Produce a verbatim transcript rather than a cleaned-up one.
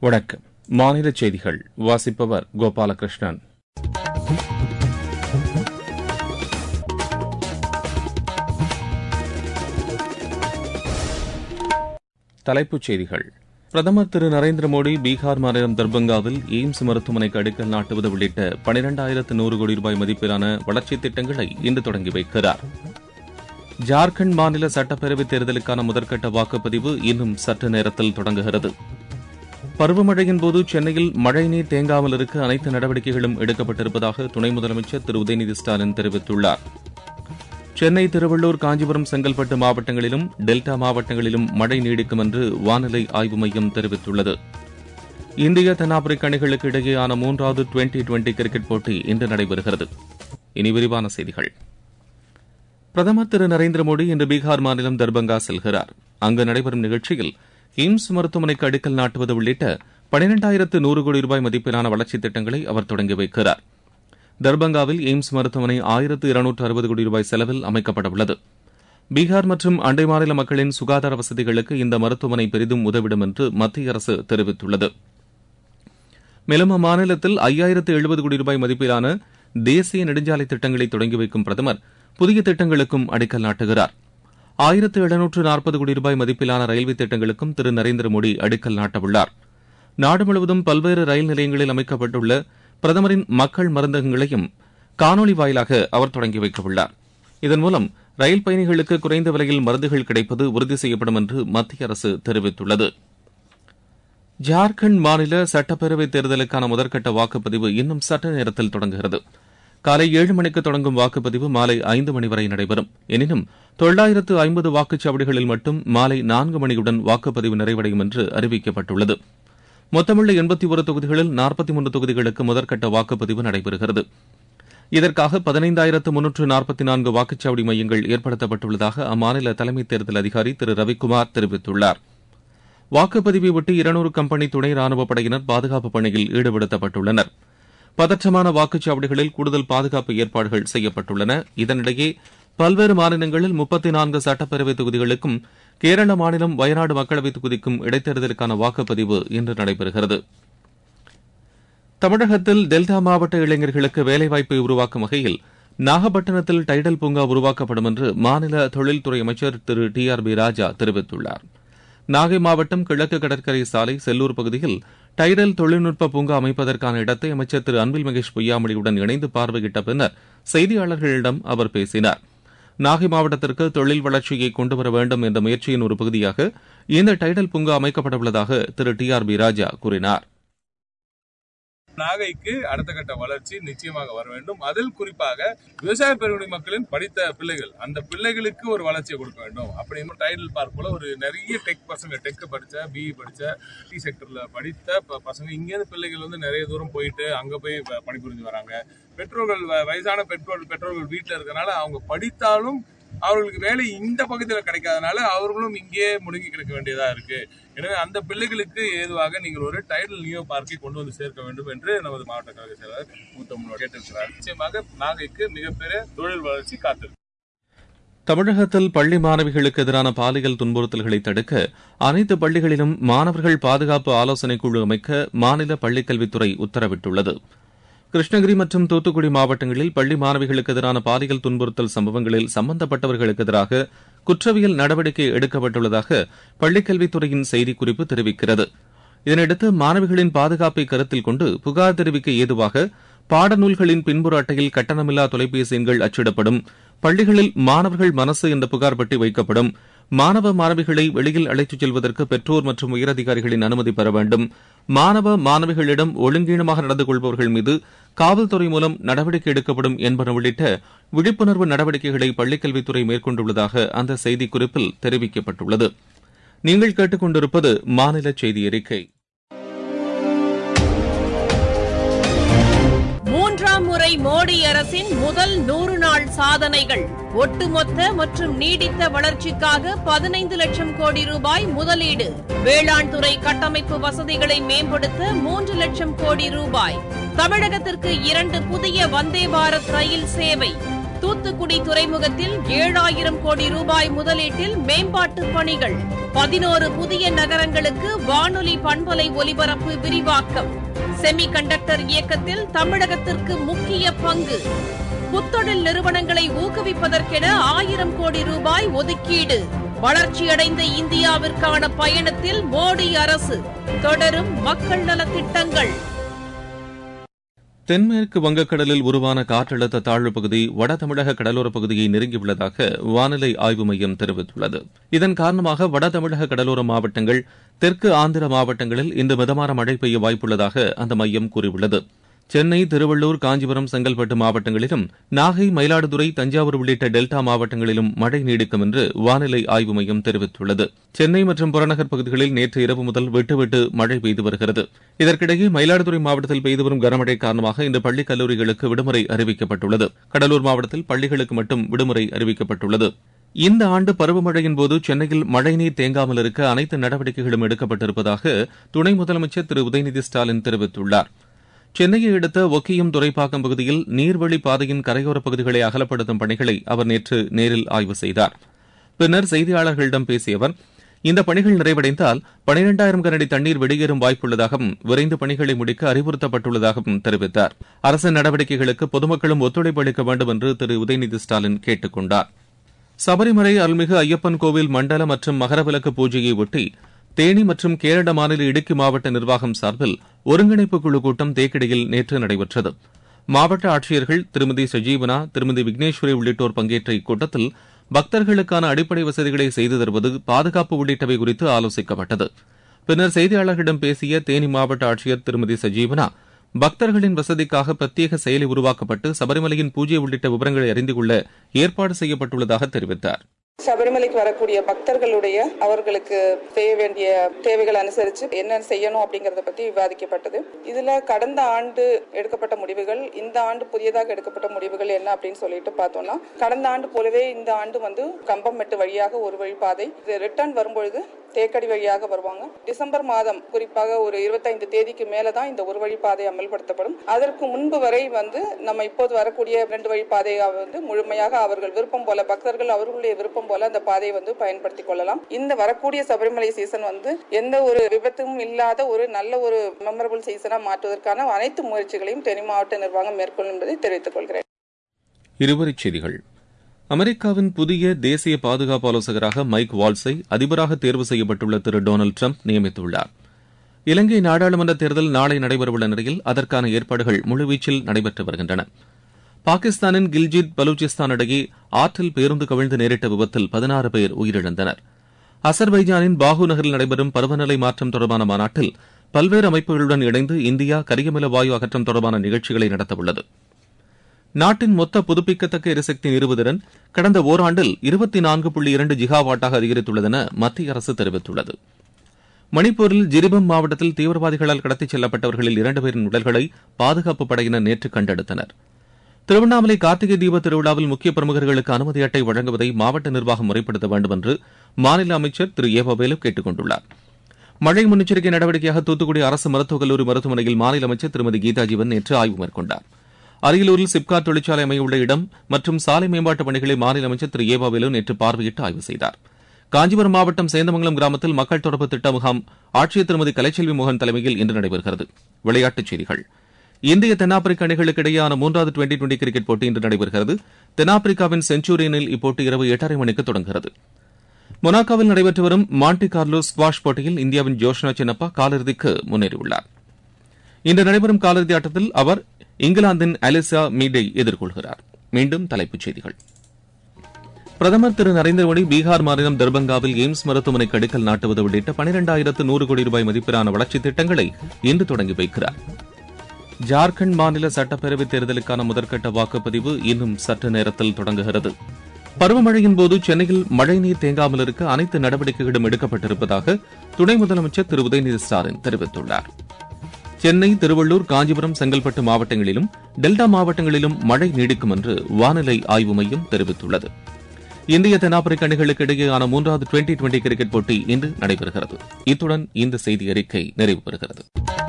வணக்கம். மாநில செய்திகள் வாசிப்பவர் கோபாலகிருஷ்ணன். தலைப்புச் செய்திகள். பிரதமர் திரு நரேந்திர மோடி பீகார் மாநிலம் தர்பங்காவில் எய்ம்ஸ் மருத்துவமனைக்கு அடிக்கல் நாட்டுவது உள்ளிட்ட பனிரெண்டாயிரத்து நூறு கோடி ரூபாய் மதிப்பிலான வளர்ச்சித் திட்டங்களை இன்று தொடங்கி வைக்கிறார். ஜார்க்கண்ட் மாநில சட்டப்பேரவைத் தேர்தலுக்கான முதற்கட்ட வாக்குப்பதிவு இன்னும் சற்று நேரத்தில் தொடங்குகிறது. பருவமழையின் போது சென்னையில் மழைநீர் தேங்காமல் இருக்க அனைத்து நடவடிக்கைகளும் எடுக்கப்பட்டிருப்பதாக துணை முதலமைச்சர் திரு உதயநிதி ஸ்டாலின் தெரிவித்துள்ளார். சென்னை, திருவள்ளூர், காஞ்சிபுரம், செங்கல்பட்டு மாவட்டங்களிலும் டெல்டா மாவட்டங்களிலும் மழை நீடிக்கும் என்று வானிலை ஆய்வு மையம் தெரிவித்துள்ளது. இந்திய தென்னாப்பிரிக்க அணிகளுக்கு இடையேயான மூன்றாவது டுவெண்டி டுவெண்டி கிரிக்கெட் போட்டி இன்று நடைபெறுகிறது. இனி விரிவான செய்திகள். பிரதமர் திரு நரேந்திர மோடி இன்று பீகார் மாநிலம் தர்பங்கா செல்கிறார். அங்கு நடைபெறும் நிகழ்ச்சியில் எய்ம்ஸ் மருத்துவமனைக்கு அடிக்கல் நாட்டுவது உள்ளிட்ட பனிரெண்டாயிரத்து நூறு கோடி ரூபாய் மதிப்பிலான வளர்ச்சித் திட்டங்களை அவர் தொடங்கி வைக்கிறார். தர்பங்காவில் எய்ம்ஸ் மருத்துவமனை ஆயிரத்து இருநூற்று அறுபது கோடி ரூபாய் செலவில் அமைக்கப்படவுள்ளது. பீகார் மற்றும் அண்டை மாநில மக்களின் சுகாதார வசதிகளுக்கு இந்த மருத்துவமனை பெரிதும் உதவிடும் என்று மத்திய அரசு தெரிவித்துள்ளது. மேலும் அம்மாநிலத்தில் ஐயாயிரத்து எழுபது கோடி ரூபாய் மதிப்பிலான தேசிய நெடுஞ்சாலை திட்டங்களை தொடங்கி வைக்கும் பிரதமர் புதிய திட்டங்களுக்கும் அடிக்கல் நாட்டுகிறார். ஆயிரத்து எழுநூற்று நாற்பது கோடி ரூபாய் மதிப்பிலான ரயில்வே திட்டங்களுக்கும் திரு நரேந்திர மோடி அடிக்கல் நாட்டவுள்ளார். நாடு முழுவதும் பல்வேறு ரயில் நிலையங்களில் அமைக்கப்பட்டுள்ள பிரதமரின் மக்கள் மருந்தகங்களையும் காணொலி வாயிலாக அவர் தொடங்கி வைக்கவுள்ளார். இதன் மூலம் ரயில் பயணிகளுக்கு குறைந்த விலையில் மருந்துகள் கிடைப்பது உறுதி செய்யப்படும் என்று மத்திய அரசு தெரிவித்துள்ளது. ஜார்க்கண்ட் மாநில சட்டப்பேரவைத் தேர்தலுக்கான முதற்கட்ட வாக்குப்பதிவு இன்னும் சற்று நேரத்தில் தொடங்குகிறது. காலை ஏழு மணிக்கு தொடங்கும் வாக்குப்பதிவு மாலை ஐந்து மணி வரை நடைபெறும். எனினும் தொள்ளாயிரத்து ஐம்பது வாக்குச்சாவடிகளில் மட்டும் மாலை நான்கு மணியுடன் வாக்குப்பதிவு நிறைவடையும் என்று அறிவிக்கப்பட்டுள்ளது. மொத்தமுள்ள எண்பத்தி ஒரு தொகுதிகளில் நாற்பத்தி மூன்று தொகுதிகளுக்கு முதற்கட்ட வாக்குப்பதிவு நடைபெறுகிறது. இதற்காக பதினைந்தாயிரத்து முன்னூற்று நாற்பத்தி நான்கு வாக்குச்சாவடி மையங்கள் ஏற்படுத்தப்பட்டுள்ளதாக அம்மாநில தலைமை தேர்தல் அதிகாரி திரு ரவிக்குமார் தெரிவித்துள்ளார். வாக்குப்பதிவை ஒட்டி இருநூறு கம்பெனி துணை ராணுவப் படையினர் பாதுகாப்பு பணியில் ஈடுபடுத்தப்பட்டுள்ளனர். பதற்றமான வாக்குச்சாவடிகளில் கூடுதல் பாதுகாப்பு ஏற்பாடுகள் செய்யப்பட்டுள்ளன. இதனிடையே பல்வேறு மாநிலங்களில் முப்பத்தி நான்கு சட்டப்பேரவை தொகுதிகளுக்கும் கேரள மாநிலம் வயநாடு மக்களவைத் தொகுதிக்கும் இடைத்தேர்தலுக்கான வாக்குப்பதிவு இன்று நடைபெறுகிறது. தமிழகத்தில் டெல்டா மாவட்ட இளைஞர்களுக்கு வேலைவாய்ப்பை உருவாக்கும் வகையில் நாகப்பட்டினத்தில் டைடல் பூங்கா உருவாக்கப்படும் என்று மாநில தொழில்துறை அமைச்சர் திரு டி ஆர் பி ராஜா தெரிவித்துள்ளார். நாகை மாவட்டம் கிழக்கு கடற்கரை சாலை செல்லூர் பகுதியில் டைடல் தொழில்நுட்ப பூங்கா அமைப்பதற்கான இடத்தை அமைச்சர் திரு அன்பில் மகேஷ் பொய்யாமொழியுடன் இணைந்து பார்வையிட்ட பின்னர் செய்தியாளர்களிடம் அவர் பேசினார். நாகை மாவட்டத்திற்கு தொழில் வளர்ச்சியை கொண்டுவர வேண்டும் என்ற முயற்சியின் ஒரு பகுதியாக இந்த டைடல் பூங்கா அமைக்கப்படவுள்ளதாக திரு டி ஆர் பி ராஜா கூறினார். நாகைக்கு அடுத்த கட்ட வளர்ச்சி நிச்சயமாக வர வேண்டும். அதில் குறிப்பாக விவசாய பெருங்குடி மக்களின் படித்த பிள்ளைகள், அந்த பிள்ளைகளுக்கு ஒரு வளர்ச்சியை கொடுக்க வேண்டும். அப்படின்னு டைடல் பார்க் போல ஒரு நிறைய டெக் பசங்க, டெக் படிச்ச, பிஇ படிச்ச, டி செக்டர்ல படித்த பசங்க இங்கேருந்து பிள்ளைகள் வந்து நிறைய தூரம் போயிட்டு அங்க போய் பணிபுரிஞ்சு வராங்க. பெற்றோர்கள், வயசான பெற்றோர் பெற்றோர்கள் வீட்டில் இருக்கனால அவங்க படித்தாலும் அவர்களுக்கு வேலை இந்த பகுதியில் கிடைக்காதனால அவர்களும் இங்கே முடங்கி கிடக்க வேண்டியதா இருக்கு. எனவே அந்த பிள்ளைகளுக்கு ஏதுவாக நீங்கள் ஒரு டைடல் நியோ பார்க்கை கொண்டு வந்து சேர்க்க வேண்டும் என்று நமது மாவட்ட கழக செயலாளர் மூத்த கேட்டிருக்கிறார். நிச்சயமாக நாகைக்கு மிகப்பெரிய தொழில் வளர்ச்சி காத்திருக்கு. தமிழகத்தில் பள்ளி மாணவிகளுக்கு எதிரான பாலியல் துன்புறுத்தல்களை தடுக்க அனைத்து பள்ளிகளிலும் மாணவர்கள் பாதுகாப்பு ஆலோசனைக் குழு அமைக்க மாநில பள்ளிக்கல்வித்துறை உத்தரவிட்டுள்ளது. கிருஷ்ணகிரி மற்றும் தூத்துக்குடி மாவட்டங்களில் பள்ளி மாணவிகளுக்கு எதிரான பாலியல் துன்புறுத்தல் சம்பவங்களில் சம்பந்தப்பட்டவர்களுக்கு எதிராக குற்றவியல் நடவடிக்கை எடுக்கப்பட்டுள்ளதாக பள்ளிக்கல்வித்துறையின் செய்திக்குறிப்பு தெரிவிக்கிறது. இதனையடுத்து மாணவிகளின் பாதுகாப்பை கருத்தில் கொண்டு புகார் தெரிவிக்க ஏதுவாக பாடநூல்களின் பின்புற அட்டையில் கட்டணமில்லா தொலைபேசி எண்கள் அச்சிடப்படும். பள்ளிகளில் மாணவர்கள் மனசு என்ற புகார் பெட்டி வைக்கப்படும். மாணவ மாணவிகளை வெளியில் அழைத்துச் செல்வதற்கு பெற்றோர் மற்றும் உயரதிகாரிகளின் அனுமதி பெற வேண்டும். மாணவ மாணவிகளிடம் ஒழுங்கீனமாக நடந்து கொள்பவர்கள் மீது காவல்துறை மூலம் நடவடிக்கை எடுக்கப்படும் என்பன உள்ளிட்ட விழிப்புணர்வு நடவடிக்கைகளை பள்ளிக்கல்வித்துறை மேற்கொண்டுள்ளதாக அந்த செய்திக்குறிப்பில் தெரிவிக்கப்பட்டுள்ளது. நீங்கள் கேட்டுக் கொண்டிருப்பது மாநில செய்தி அறிக்கை. மூன்றாம் முறை மோடி அரசின் முதல் நூறு நாள் சாதனைகள். ஒட்டுமொத்த மற்றும் நீடித்த வளர்ச்சிக்காக பதினைந்து லட்சம் கோடி ரூபாய் முதலீடு. வேளாண் துறை கட்டமைப்பு வசதிகளை மேம்படுத்த மூன்று லட்சம் கோடி ரூபாய். தமிழகத்திற்கு இரண்டு புதிய வந்தே பாரத் ரயில் சேவை. தூத்துக்குடி துறைமுகத்தில் ஏழாயிரம் கோடி ரூபாய் முதலீட்டில் மேம்பாட்டு பணிகள். பதினோரு புதிய நகரங்களுக்கு வானொலி பண்பலை ஒலிபரப்பு விரிவாக்கம். செமி கண்டக்டர் இயக்கத்தில் தமிழகத்திற்கு முக்கிய பங்கு. புத்தொழில் நிறுவனங்களை ஊக்குவிப்பதற்கென ஆயிரம் கோடி ரூபாய் ஒதுக்கீடு. வளர்ச்சியடைந்த இந்தியாவிற்கான பயணத்தில் மோடி அரசு. தொடரும் மக்கள் நலத்திட்டங்கள். தென்மேற்கு வங்கக்கடலில் உருவான காற்றழுத்த தாழ்வுப் பகுதி வட தமிழக கடலோரப் பகுதியை நெருங்கியுள்ளதாக வானிலை ஆய்வு மையம் தெரிவித்துள்ளது. இதன் காரணமாக வட தமிழக கடலோர மாவட்டங்கள், தெற்கு ஆந்திர மாவட்டங்களில் இன்று மிதமான மழை பெய்ய வாய்ப்புள்ளதாக அந்த மையம் கூறியுள்ளது. சென்னை, திருவள்ளூர், காஞ்சிபுரம், செங்கல்பட்டு மாவட்டங்களிலும், நாகை, மயிலாடுதுறை, தஞ்சாவூர் உள்ளிட்ட டெல்டா மாவட்டங்களிலும் மழை நீடிக்கும் என்று வானிலை ஆய்வு மையம் தெரிவித்துள்ளது. சென்னை மற்றும் புறநகர் பகுதிகளில் நேற்று இரவு முதல் விட்டுவிட்டு மழை பெய்து வருகிறது. இதற்கிடையே மயிலாடுதுறை மாவட்டத்தில் பெய்து வரும் கனமழை காரணமாக இன்று பள்ளிக் கல்லூரிகளுக்கு விடுமுறை அறிவிக்கப்பட்டுள்ளது. கடலூர் மாவட்டத்தில் பள்ளிகளுக்கு மட்டும் விடுமுறை அறிவிக்கப்பட்டுள்ளது. இந்த ஆண்டு பருவமழையின் போது சென்னையில் மழைநீர் தேங்காமல் இருக்க அனைத்து நடவடிக்கைகளும் எடுக்கப்பட்டிருப்பதாக துணை முதலமைச்சர் திரு உதயநிதி ஸ்டாலின் தெரிவித்துள்ளார். சென்னையை அடுத்த ஒக்கியம் துறைப்பாக்கம் பகுதியில் நீர்வழி பாதையின் கரையோரப் பகுதிகளை அகலப்படுத்தும் பணிகளை அவர் நேற்று நேரில் ஆய்வு செய்தார். பின்னர் செய்தியாளர்களிடம் பேசிய அவர், இந்த பணிகள் நிறைவடைந்தால் பனிரெண்டாயிரம் கனஅடி தண்ணீர் வெளியேறும் வாய்ப்புள்ளதாகவும் விரைந்து பணிகளை முடிக்க அறிவுறுத்தப்பட்டுள்ளதாகவும் தெரிவித்தார். அரசின் நடவடிக்கைகளுக்கு பொதுமக்களும் ஒத்துழைப்பு அளிக்க வேண்டும் என்று திரு உதயநிதி ஸ்டாலின் கேட்டுக் கொண்டார். சபரிமலை அருள்மிகு ஐயப்பன் கோவில் மண்டல மற்றும் மகரவிளக்கு பூஜையை ஒட்டி தேனி மற்றும் கேரள மாநில இடுக்கி மாவட்ட நிர்வாகம் சார்பில் ஒருங்கிணைப்பு குழு கூட்டம் தேக்கடியில் நேற்று நடைபெற்றது. மாவட்ட ஆட்சியர்கள் திருமதி சஜீவனா, திருமதி விக்னேஸ்வரி உள்ளிட்டோர் பங்கேற்ற இக்கூட்டத்தில் பக்தர்களுக்கான அடிப்படை வசதிகளை செய்து தருவது, பாதுகாப்பு உள்ளிட்டவை குறித்து ஆலோசிக்கப்பட்டது. பின்னர் செய்தியாளர்களிடம் பேசிய தேனி மாவட்ட ஆட்சியர் திருமதி சஜீவனா, பக்தர்களின் வசதிக்காக பிரத்யேக செயலி உருவாக்கப்பட்டு சபரிமலையின் பூஜை உள்ளிட்ட விவரங்களை அறிந்து கொள்ள ஏற்பாடு செய்யப்பட்டுள்ளதாக தெரிவித்தார். சபரிமலைக்கு வரக்கூடிய பக்தர்களுடைய அவர்களுக்கு செய்ய வேண்டிய தேவைகள் அனுசரித்து என்ன செய்யணும் அப்படிங்கறத பத்தி விவாதிக்கப்பட்டது. இதுல கடந்த ஆண்டு எடுக்கப்பட்ட முடிவுகள், இந்த ஆண்டு புதியதாக எடுக்கப்பட்ட முடிவுகள் என்ன அப்படின்னு சொல்லிட்டு பார்த்தோம்னா, கடந்த ஆண்டு போலவே இந்த ஆண்டு வந்து கம்பம்மெட்டு வழியாக ஒரு வழிபாதை, ரிட்டர்ன் வரும்பொழுது தேக்கடி வழியாக வருவாங்க. டிசம்பர் மாதம் குறிப்பாக ஒரு இருபத்தைந்து தேதிக்கு மேலதான் இந்த ஒரு வழிபாதை அமல்படுத்தப்படும். அதற்கு முன்பு வரை வந்து நம்ம இப்போது வரக்கூடிய இரண்டு வழிபாதை வந்து முழுமையாக அவர்கள் விருப்பம் போல, பக்தர்கள் அவர்களுடைய விருப்பம் போல அந்த பாதையை வந்து பயன்படுத்திக் கொள்ளலாம். இந்த வரக்கூடிய சபரிமலை சீசன் வந்து எந்த ஒரு விபத்தும் இல்லாத ஒரு நல்ல ஒரு மெமரபிள் சீசனா மாற்றுவதற்கான அனைத்து முயற்சிகளையும் தென் மாவட்ட நிர்வாகம் மேற்கொள்ளும் என்பதை தெரிவித்துக் கொள்கிறேன். இருவரிச் செய்திகள். அமெரிக்காவின் புதிய தேசிய பாதுகாப்பு ஆலோசகராக மைக் வால்ஸை அதிபராக தேர்வு செய்யப்பட்டுள்ள திரு டொனால்டு டிரம்ப் நியமித்துள்ளார். இலங்கை நாடாளுமன்ற தேர்தல் நாளை நடைபெறவுள்ள நிலையில் அதற்கான ஏற்பாடுகள் முழுவீச்சில் நடைபெற்று வருகின்றன. பாகிஸ்தானின் கில்ஜித் பலூச்சிஸ்தான் இடையே ஆற்றில் பேருந்து கவிழ்ந்து நேரிட்ட விபத்தில் பதினாறு பேர் உயிரிழந்தனர். அசர்பைஜானின் பாகு நகரில் நடைபெறும் பருவநிலை மாற்றம் தொடர்பான மாநாட்டில் பல்வேறு அமைப்புகளுடன் இணைந்து இந்தியா கரியமில வாயு அகற்றம் தொடர்பான நிகழ்ச்சிகளை நடத்தவுள்ளது. நாட்டின் மொத்த புதுப்பிக்கத்தக்க எரிசக்தி நிறுவுதிறன் கடந்த ஓராண்டில் இருபத்தி நான்கு புள்ளி இரண்டு ஜிகாவாட்டாக அதிகரித்துள்ளதென மத்திய அரசு தெரிவித்துள்ளது. மணிப்பூரில் ஜிரிபம் மாவட்டத்தில் தீவிரவாதிகளால் கடத்திச் செல்லப்பட்டவர்களில் இரண்டு பேரின் உடல்களை பாதுகாப்புப் படையினர் நேற்று கண்டெடுத்தனர். திருவண்ணாமலை கார்த்திகை தீப திருவிழாவில் முக்கிய பிரமுகர்களுக்கு அனுமதி அட்டை வழங்குவதை மாவட்ட நிர்வாகம் முறைப்படுத்த வேண்டும் என்று மாநில அமைச்சர் திரு ஏ வேலு கேட்டுக் கொண்டுள்ளார். மழை முன்னெச்சரிக்கை நடவடிக்கையாக தூத்துக்குடி அரசு மருத்துவக் கல்லூரி மருத்துவமனையில் மாநில அமைச்சர் திருமதி கீதா ஜீவன் நேற்று ஆய்வு மேற்கொண்டார். அரியலூரில் சிப்காட் தொழிற்சாலை அமையவுள்ள இடம் மற்றும் சாலை மேம்பாட்டுப் பணிகளை மாநில அமைச்சர் திரு ஏ வேலு நேற்று பார்வையிட்டு ஆய்வு செய்தார். காஞ்சிபுரம் மாவட்டம் சேந்தமங்கலம் கிராமத்தில் மக்கள் தொடர்பு திட்ட முகாம் ஆட்சியர் திருமதி கலைச்செல்வி மோகன் தலைமையில் இன்று நடைபெறுகிறது. விளையாட்டுச் செய்திகள். இந்திய தென்னாப்பிரிக்க அணிகளுக்கு இடையேயான மூன்றாவது டுவெண்டி டுவெண்டி கிரிக்கெட் போட்டி இன்று நடைபெறுகிறது. தென்னாப்பிரிக்காவின் செஞ்சுரியனில் இப்போட்டி இரவு எட்டரை மணிக்கு தொடங்குகிறது. மொனாக்கோவில் நடைபெற்று வரும் மாண்டி கார்லோ ஸ்குவாஷ் போட்டியில் இந்தியாவின் ஜோஷ்னா சின்னப்பா காலிறுதிக்கு முன்னேறியுள்ளார். இன்று நடைபெறும் காலிறுதி ஆட்டத்தில் அவர் இங்கிலாந்தின் அலிசா மீடை எதிர்கொள்கிறார். மீண்டும் தலைப்புச் செய்திகள். பிரதமர் திரு நரேந்திர மோடி பீகார் மாநிலம் தர்பங்காவில் எய்ம்ஸ் மருத்துவமனைக்கு அடிக்கல் நாட்டுவது உள்ளிட்ட பனிரெண்டாயிரத்து நூறு கோடி ரூபாய் மதிப்பிலான வளர்ச்சித் திட்டங்களை இன்று தொடங்கி வைக்கிறார். ஜார்க்கண்ட் மாநில சட்டப்பேரவைத் தேர்தலுக்கான முதற்கட்ட வாக்குப்பதிவு இன்னும் சற்று நேரத்தில் தொடங்குகிறது. பருவமழையின் போது சென்னையில் மழைநீர் தேங்காமல் இருக்க அனைத்து நடவடிக்கைகளும் எடுக்கப்பட்டிருப்பதாக துணை முதலமைச்சர் திரு உதயநிதி ஸ்டாலின் தெரிவித்துள்ளார். சென்னை, திருவள்ளூர், காஞ்சிபுரம், செங்கல்பட்டு மாவட்டங்களிலும் டெல்டா மாவட்டங்களிலும் மழை நீடிக்கும் என்று வானிலை ஆய்வு மையம் தெரிவித்துள்ளது. இந்திய தென்னாப்பிரிக்க அணிகளுக்கு இடையேயான மூன்றாவது டுவெண்டி டுவெண்டி கிரிக்கெட் போட்டி இன்று நடைபெறுகிறது. இத்துடன் இந்த செய்தி அறிக்கை நிறைவு பெறுகிறது.